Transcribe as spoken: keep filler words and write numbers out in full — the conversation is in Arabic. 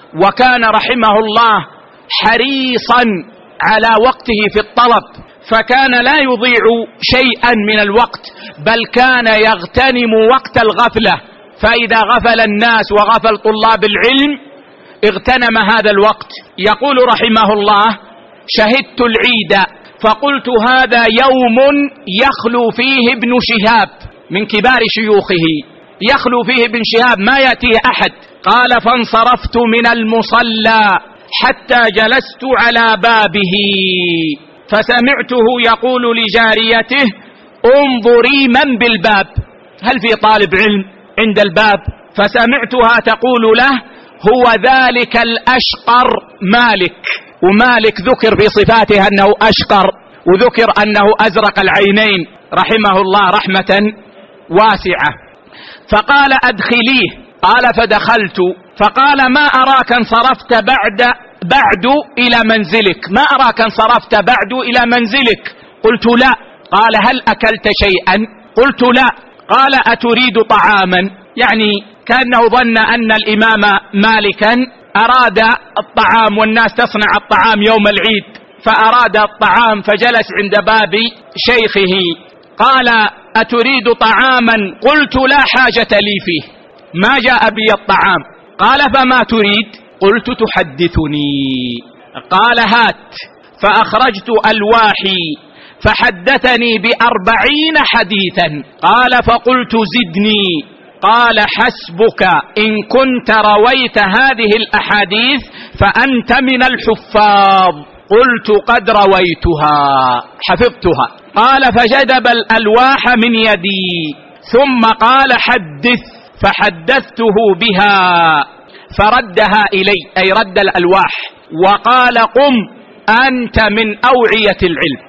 وكان رحمه الله حريصا على وقته في الطلب، فكان لا يضيع شيئا من الوقت، بل كان يغتنم وقت الغفلة، فإذا غفل الناس وغفل طلاب العلم اغتنم هذا الوقت. يقول رحمه الله: شهدت العيد فقلت هذا يوم يخلو فيه ابن شهاب، من كبار شيوخه، يخلو فيه ابن شهاب ما يأتيه أحد. قال: فانصرفت من المصلى حتى جلست على بابه فسمعته يقول لجاريته: انظري من بالباب، هل في طالب علم عند الباب؟ فسمعتها تقول له: هو ذلك الأشقر مالك. ومالك ذكر في صفاته أنه أشقر، وذكر أنه أزرق العينين رحمه الله رحمة واسعة. فقال: أدخليه. قال: فدخلت. فقال: ما أراك انصرفت بعد بعد إلى منزلك، ما أراك انصرفت بعد إلى منزلك. قلت: لا. قال: هل أكلت شيئا؟ قلت: لا. قال: أتريد طعاما؟ يعني كأنه ظن أن الإمام مالكا أراد الطعام، والناس تصنع الطعام يوم العيد، فأراد الطعام فجلس عند باب شيخه. قال: أتريد طعاما؟ قلت: لا حاجة لي فيه، ما جاء بي الطعام. قال: فما تريد؟ قلت: تحدثني. قال: هات. فأخرجت ألواحي فحدثني بأربعين حديثا. قال: فقلت: زدني. قال: حسبك إن كنت رويت هذه الأحاديث فأنت من الحفاظ. قلت: قد رويتها، حفظتها. قال: فجذب الألواح من يدي ثم قال: حدث. فحدثته بها فردها إلي، أي رد الألواح، وقال: قم أنت من أوعية العلم.